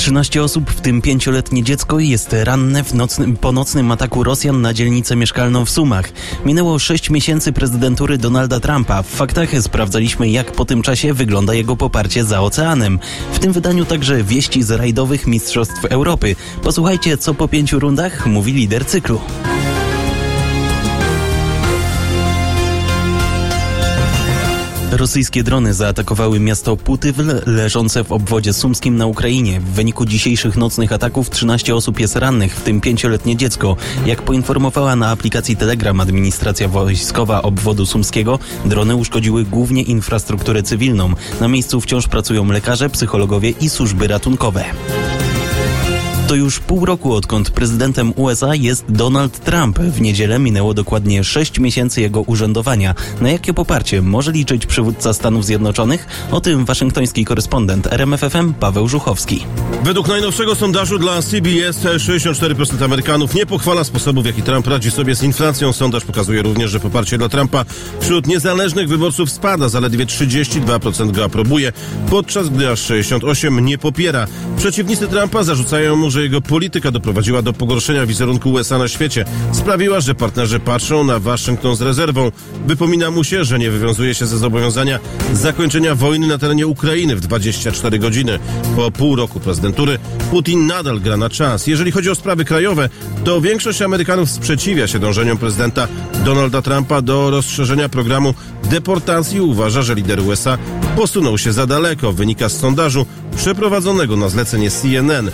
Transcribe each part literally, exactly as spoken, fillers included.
trzynaście osób, w tym pięcioletnie dziecko, jest ranne w nocnym, po nocnym ataku Rosjan na dzielnicę mieszkalną w Sumach. Minęło sześć miesięcy prezydentury Donalda Trumpa. W faktach sprawdzaliśmy, jak po tym czasie wygląda jego poparcie za oceanem. W tym wydaniu także wieści z rajdowych Mistrzostw Europy. Posłuchajcie, co po pięciu rundach mówi lider cyklu. Rosyjskie drony zaatakowały miasto Putywl, leżące w obwodzie sumskim na Ukrainie. W wyniku dzisiejszych nocnych ataków trzynaście osób jest rannych, w tym pięcioletnie dziecko. Jak poinformowała na aplikacji Telegram administracja wojskowa obwodu sumskiego, drony uszkodziły głównie infrastrukturę cywilną. Na miejscu wciąż pracują lekarze, psychologowie i służby ratunkowe. To już pół roku, odkąd prezydentem U S A jest Donald Trump. W niedzielę minęło dokładnie sześć miesięcy jego urzędowania. Na jakie poparcie może liczyć przywódca Stanów Zjednoczonych? O tym waszyngtoński korespondent R M F F M Paweł Żuchowski. Według najnowszego sondażu dla C B S sześćdziesiąt cztery procent Amerykanów nie pochwala sposobu, w jaki Trump radzi sobie z inflacją. Sondaż pokazuje również, że poparcie dla Trumpa wśród niezależnych wyborców spada. Zaledwie trzydzieści dwa procent go aprobuje, podczas gdy aż sześćdziesiąt osiem procent nie popiera. Przeciwnicy Trumpa zarzucają mu, że jego polityka doprowadziła do pogorszenia wizerunku U S A na świecie. Sprawiła, że partnerzy patrzą na Waszyngton z rezerwą. Wypomina mu się, że nie wywiązuje się ze zobowiązania zakończenia wojny na terenie Ukrainy w dwadzieścia cztery godziny. Po pół roku prezydentury Putin nadal gra na czas. Jeżeli chodzi o sprawy krajowe, to większość Amerykanów sprzeciwia się dążeniom prezydenta Donalda Trumpa do rozszerzenia programu deportacji. Uważa, że lider U S A posunął się za daleko. Wynika z sondażu przeprowadzonego na zlecenie C N N.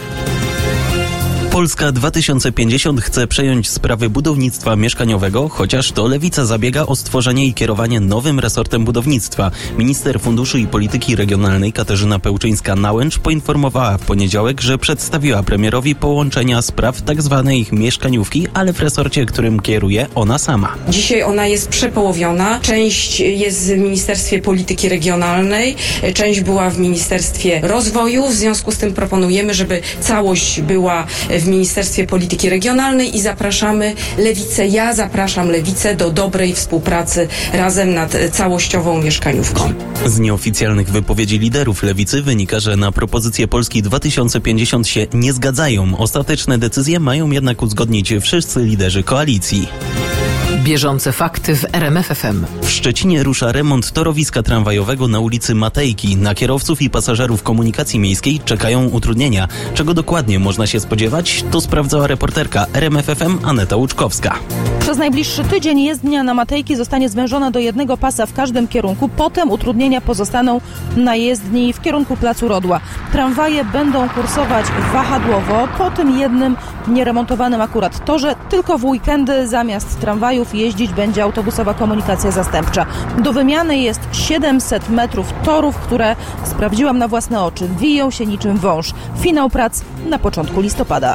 Polska dwa tysiące pięćdziesiąt chce przejąć sprawy budownictwa mieszkaniowego, chociaż to Lewica zabiega o stworzenie i kierowanie nowym resortem budownictwa. Minister Funduszy i Polityki Regionalnej Katarzyna Pełczyńska-Nałęcz poinformowała w poniedziałek, że przedstawiła premierowi połączenia spraw tzw. mieszkaniówki, ale w resorcie, którym kieruje ona sama. Dzisiaj ona jest przepołowiona. Część jest w Ministerstwie Polityki Regionalnej, część była w Ministerstwie Rozwoju. W związku z tym proponujemy, żeby całość była w Ministerstwie Polityki Regionalnej i zapraszamy Lewicę, ja zapraszam Lewicę do dobrej współpracy razem nad całościową mieszkaniówką. Z nieoficjalnych wypowiedzi liderów Lewicy wynika, że na propozycję Polski dwa tysiące pięćdziesiąt się nie zgadzają. Ostateczne decyzje mają jednak uzgodnić wszyscy liderzy koalicji. Bieżące fakty w R M F F M. W Szczecinie rusza remont torowiska tramwajowego na ulicy Matejki. Na kierowców i pasażerów komunikacji miejskiej czekają utrudnienia. Czego dokładnie można się spodziewać, to sprawdzała reporterka R M F F M Aneta Łuczkowska. Przez najbliższy tydzień jezdnia na Matejki zostanie zwężona do jednego pasa w każdym kierunku. Potem utrudnienia pozostaną na jezdni w kierunku Placu Rodła. Tramwaje będą kursować wahadłowo po tym jednym nieremontowanym akurat torze. Tylko w weekendy zamiast tramwajów jeździć będzie autobusowa komunikacja zastępcza. Do wymiany jest siedemset metrów torów, które sprawdziłam na własne oczy. Wiją się niczym wąż. Finał prac na początku listopada.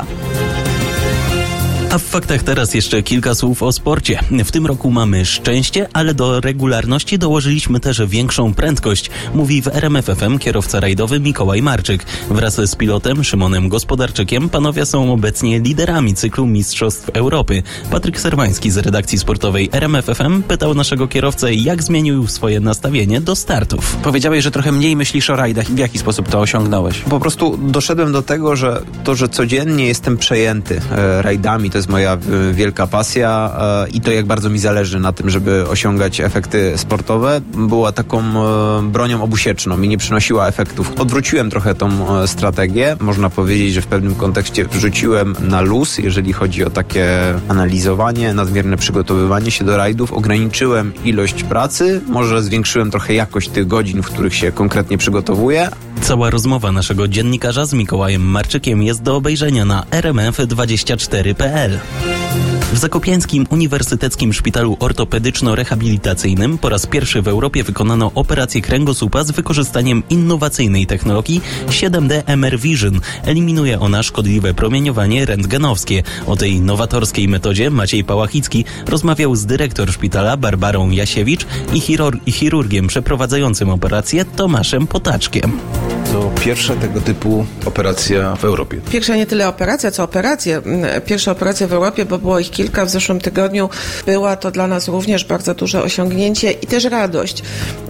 A w faktach teraz jeszcze kilka słów o sporcie. W tym roku mamy szczęście, ale do regularności dołożyliśmy też większą prędkość, mówi w R M F F M kierowca rajdowy Mikołaj Marczyk. Wraz z pilotem Szymonem Gospodarczykiem panowie są obecnie liderami cyklu Mistrzostw Europy. Patryk Serwański z redakcji sportowej R M F F M pytał naszego kierowcę, jak zmienił swoje nastawienie do startów. Powiedziałeś, że trochę mniej myślisz o rajdach. W jaki sposób to osiągnąłeś? Po prostu doszedłem do tego, że to, że codziennie jestem przejęty e, rajdami, to jest moja e, wielka pasja e, i to, jak bardzo mi zależy na tym, żeby osiągać efekty sportowe, była taką e, bronią obusieczną i nie przynosiła efektów. Odwróciłem trochę tą e, strategię. Można powiedzieć, że w pewnym kontekście wrzuciłem na luz, jeżeli chodzi o takie analizowanie, nadmierne przygotowywanie się do rajdów. Ograniczyłem ilość pracy, może zwiększyłem trochę jakość tych godzin, w których się konkretnie przygotowuję. Cała rozmowa naszego dziennikarza z Mikołajem Marczykiem jest do obejrzenia na r m f dwadzieścia cztery kropka p l. W Zakopiańskim Uniwersyteckim Szpitalu Ortopedyczno-Rehabilitacyjnym po raz pierwszy w Europie wykonano operację kręgosłupa z wykorzystaniem innowacyjnej technologii siedem D M R Vision. Eliminuje ona szkodliwe promieniowanie rentgenowskie. O tej nowatorskiej metodzie Maciej Pałachicki rozmawiał z dyrektor szpitala Barbarą Jasiewicz i, chirur- i chirurgiem przeprowadzającym operację Tomaszem Potaczkiem. To pierwsza tego typu operacja w Europie. Pierwsza nie tyle operacja, co operacje. Pierwsza operacja w Europie, bo było ich kilka w zeszłym tygodniu. Była to dla nas również bardzo duże osiągnięcie i też radość,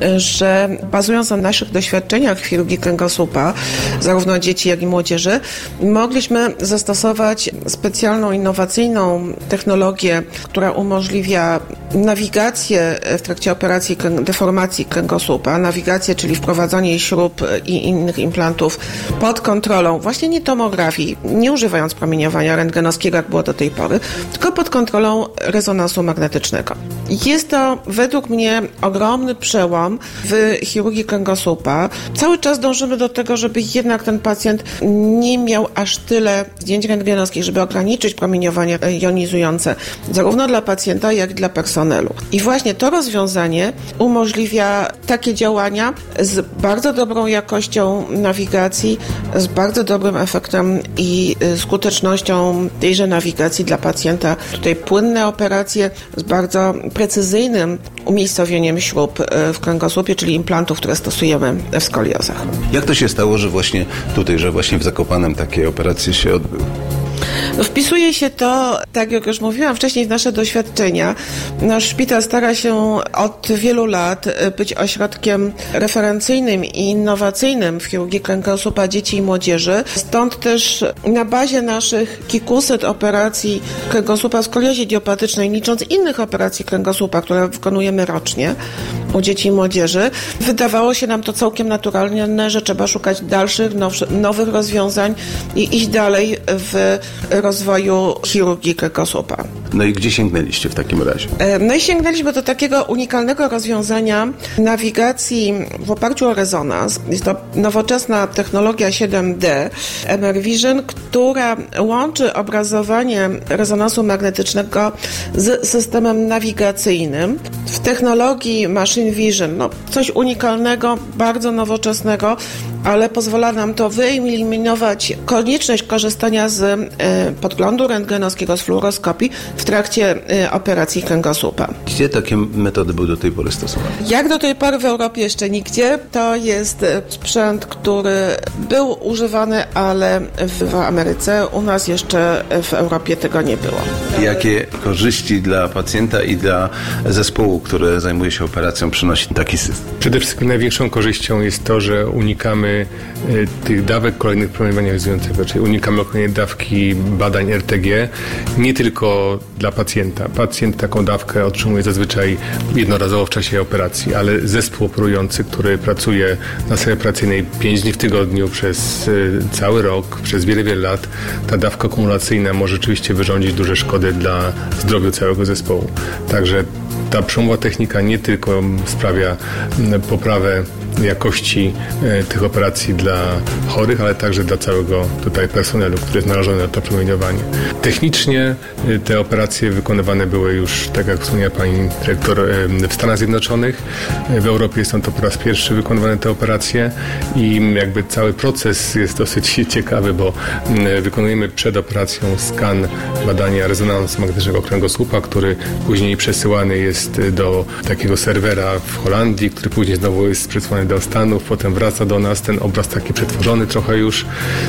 że bazując na naszych doświadczeniach w chirurgii kręgosłupa, zarówno dzieci, jak i młodzieży, mogliśmy zastosować specjalną, innowacyjną technologię, która umożliwia nawigację w trakcie operacji deformacji kręgosłupa, nawigację, czyli wprowadzanie śrub i innych implantów pod kontrolą właśnie nie tomografii, nie używając promieniowania rentgenowskiego, jak było do tej pory, tylko pod kontrolą rezonansu magnetycznego. Jest to według mnie ogromny przełom w chirurgii kręgosłupa. Cały czas dążymy do tego, żeby jednak ten pacjent nie miał aż tyle zdjęć rentgenowskich, żeby ograniczyć promieniowanie jonizujące, zarówno dla pacjenta, jak i dla personelu. I właśnie to rozwiązanie umożliwia takie działania z bardzo dobrą jakością nawigacji, z bardzo dobrym efektem i skutecznością tejże nawigacji dla pacjenta. Tutaj płynne operacje z bardzo precyzyjnym umiejscowieniem śrub w kręgosłupie, czyli implantów, które stosujemy w skoliozach. Jak to się stało, że właśnie tutaj, że właśnie w Zakopanem takie operacje się odbyły? No, wpisuje się to, tak jak już mówiłam wcześniej, w nasze doświadczenia. Nasz szpital stara się od wielu lat być ośrodkiem referencyjnym i innowacyjnym w chirurgii kręgosłupa dzieci i młodzieży. Stąd też na bazie naszych kilkuset operacji kręgosłupa w skoliozie idiopatycznej, licząc innych operacji kręgosłupa, które wykonujemy rocznie u dzieci i młodzieży, wydawało się nam to całkiem naturalne, że trzeba szukać dalszych, nowszych, nowych rozwiązań i iść dalej w rozwoju chirurgii kręgosłupa. No i gdzie sięgnęliście w takim razie? No i sięgnęliśmy do takiego unikalnego rozwiązania nawigacji w oparciu o rezonans. Jest to nowoczesna technologia siedem D M R Vision, która łączy obrazowanie rezonansu magnetycznego z systemem nawigacyjnym. W technologii Machine Vision, no coś unikalnego, bardzo nowoczesnego, ale pozwala nam to wyeliminować konieczność korzystania z e, podglądu rentgenowskiego, z fluoroskopii w trakcie e, operacji kręgosłupa. Gdzie takie metody były do tej pory stosowane? Jak do tej pory w Europie jeszcze nigdzie. To jest sprzęt, który był używany, ale w, w Ameryce. U nas jeszcze w Europie tego nie było. Jakie korzyści dla pacjenta i dla zespołu, który zajmuje się operacją, przynosi taki system? Przede wszystkim największą korzyścią jest to, że unikamy tych dawek kolejnych promieniowania jonizującego, czyli unikamy kolejnej dawki badań R T G, nie tylko dla pacjenta. Pacjent taką dawkę otrzymuje zazwyczaj jednorazowo w czasie operacji, ale zespół operujący, który pracuje na sali operacyjnej pięć dni w tygodniu przez cały rok, przez wiele, wiele lat, ta dawka kumulacyjna może rzeczywiście wyrządzić duże szkody dla zdrowia całego zespołu. Także ta przełomowa technika nie tylko sprawia poprawę jakości e, tych operacji dla chorych, ale także dla całego tutaj personelu, który jest narażony na to promieniowanie. Technicznie e, te operacje wykonywane były już, tak jak wspomniała pani dyrektor, e, w Stanach Zjednoczonych. E, w Europie są to po raz pierwszy wykonywane te operacje i jakby cały proces jest dosyć ciekawy, bo e, wykonujemy przed operacją skan badania rezonansu magnetycznego kręgosłupa, który później przesyłany jest do takiego serwera w Holandii, który później znowu jest przesyłany do Stanów, potem wraca do nas ten obraz taki przetworzony trochę już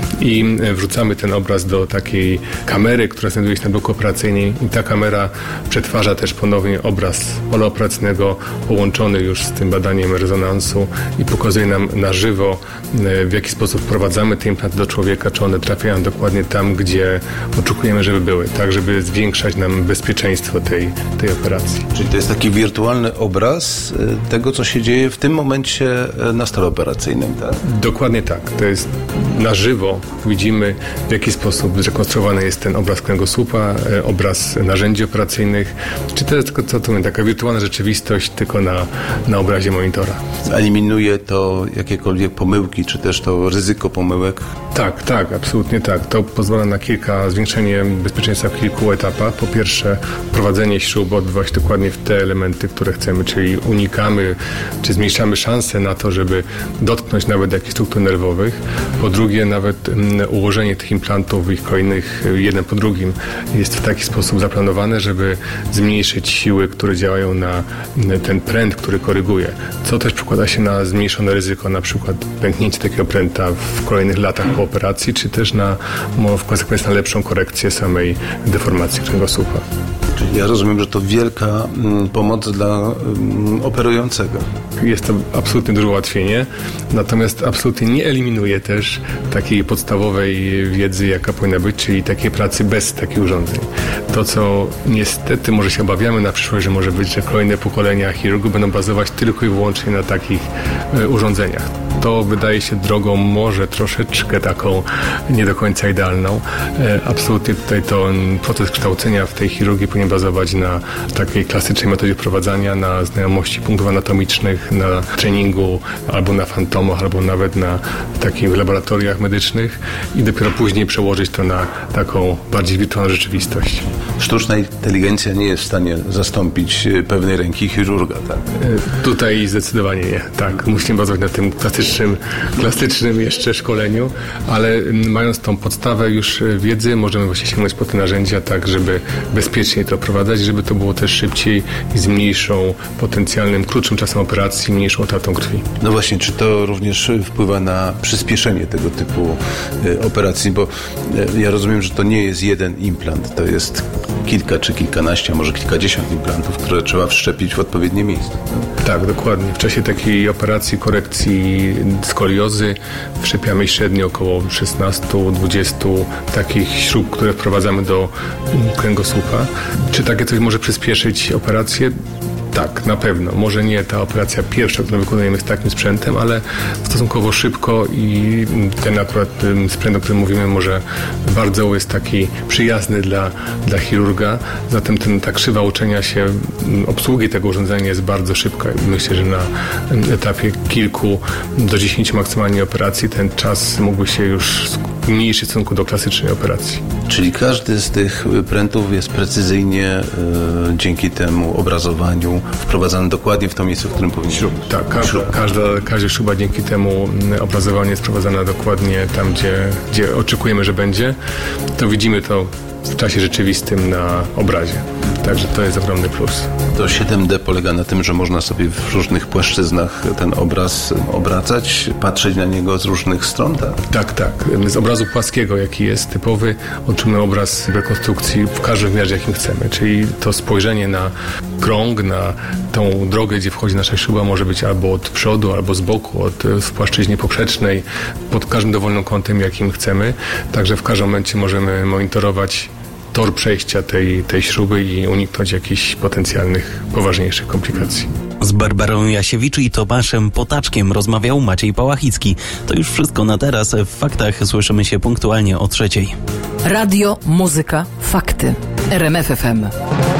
i wrzucamy ten obraz do takiej kamery, która znajduje się na bloku operacyjnym i ta kamera przetwarza też ponownie obraz pola operacyjnego połączony już z tym badaniem rezonansu i pokazuje nam na żywo, w jaki sposób wprowadzamy te implanty do człowieka, czy one trafiają dokładnie tam, gdzie oczekujemy, żeby były, tak żeby zwiększać nam bezpieczeństwo tej, tej operacji. Czyli to jest taki wirtualny obraz tego, co się dzieje w tym momencie na stole operacyjnym, tak? Dokładnie tak. To jest na żywo. Widzimy, w jaki sposób zrekonstruowany jest ten obraz kręgosłupa, obraz narzędzi operacyjnych, czy to jest co to mówię, taka wirtualna rzeczywistość tylko na, na obrazie monitora. Eliminuje to jakiekolwiek pomyłki, czy też to ryzyko pomyłek? Tak, tak, absolutnie tak. To pozwala na kilka, zwiększenie bezpieczeństwa w kilku etapach. Po pierwsze, prowadzenie śrub odbywa się dokładnie w te elementy, które chcemy, czyli unikamy, czy zmniejszamy szanse na na to, żeby dotknąć nawet jakichś struktur nerwowych. Po drugie, nawet ułożenie tych implantów, ich kolejnych jeden po drugim jest w taki sposób zaplanowane, żeby zmniejszyć siły, które działają na ten pręt, który koryguje, co też przekłada się na zmniejszone ryzyko, na przykład pęknięcie takiego pręta w kolejnych latach po operacji, czy też na, w konsekwencji na lepszą korekcję samej deformacji kręgosłupa. Czyli ja rozumiem, że to wielka mm, pomoc dla mm, operującego. Jest to absolutnie duże ułatwienie, natomiast absolutnie nie eliminuje też takiej podstawowej wiedzy, jaka powinna być, czyli takiej pracy bez takich urządzeń. To, co niestety może się obawiamy na przyszłość, że może być, że kolejne pokolenia chirurgów będą bazować tylko i wyłącznie na takich e, urządzeniach. To wydaje się drogą może troszeczkę taką nie do końca idealną. E, absolutnie tutaj to proces kształcenia w tej chirurgii powinien bazować na takiej klasycznej metodzie wprowadzania, na znajomości punktów anatomicznych, na treningu albo na fantomach, albo nawet na takich laboratoriach medycznych i dopiero później przełożyć to na taką bardziej wirtualną rzeczywistość. Sztuczna inteligencja nie jest w stanie zastąpić pewnej ręki chirurga, tak? E, tutaj zdecydowanie nie. Tak, musimy bazować na tym klasycznym, klasycznym jeszcze szkoleniu, ale mając tą podstawę już wiedzy, możemy właśnie sięgnąć po te narzędzia tak, żeby bezpiecznie to prowadzać, żeby to było też szybciej i z mniejszą potencjalnym, krótszym czasem operacji, mniejszą utratą krwi. No właśnie, czy to również wpływa na przyspieszenie tego typu y, operacji, bo y, ja rozumiem, że to nie jest jeden implant, to jest kilka czy kilkanaście, a może kilkadziesiąt implantów, które trzeba wszczepić w odpowiednie miejsce. Tak, dokładnie. W czasie takiej operacji korekcji skoliozy wszczepiamy średnio około szesnaście do dwudziestu takich śrub, które wprowadzamy do kręgosłupa. Czy takie coś może przyspieszyć operację? Tak, na pewno. Może nie ta operacja pierwsza, którą wykonujemy z takim sprzętem, ale stosunkowo szybko i ten akurat sprzęt, o którym mówimy, może bardzo jest taki przyjazny dla, dla chirurga. Zatem ten, ta krzywa uczenia się obsługi tego urządzenia jest bardzo szybka. Myślę, że na etapie kilku do dziesięciu maksymalnie operacji ten czas mógłby się już mniejszy w stosunku do klasycznej operacji. Czyli każdy z tych prętów jest precyzyjnie y, dzięki temu obrazowaniu wprowadzany dokładnie w to miejsce, w którym powinien być. Tak, każda, każda, każda śruba dzięki temu obrazowanie jest wprowadzana dokładnie tam, gdzie, gdzie oczekujemy, że będzie. To widzimy to w czasie rzeczywistym na obrazie. Także to jest ogromny plus. To siedem D polega na tym, że można sobie w różnych płaszczyznach ten obraz obracać, patrzeć na niego z różnych stron, tak? Tak, tak. Z obrazu płaskiego, jaki jest typowy, otrzymujemy obraz rekonstrukcji w każdym wymiarze, jakim chcemy. Czyli to spojrzenie na krąg, na tą drogę, gdzie wchodzi nasza śruba, może być albo od przodu, albo z boku, od, w płaszczyźnie poprzecznej, pod każdym dowolnym kątem, jakim chcemy. Także w każdym momencie możemy monitorować tor przejścia tej, tej śruby i uniknąć jakichś potencjalnych, poważniejszych komplikacji. Z Barbarą Jasiewicz i Tomaszem Potaczkiem rozmawiał Maciej Pałachicki. To już wszystko na teraz. W Faktach słyszymy się punktualnie o trzeciej. Radio, muzyka, fakty. R M F F M.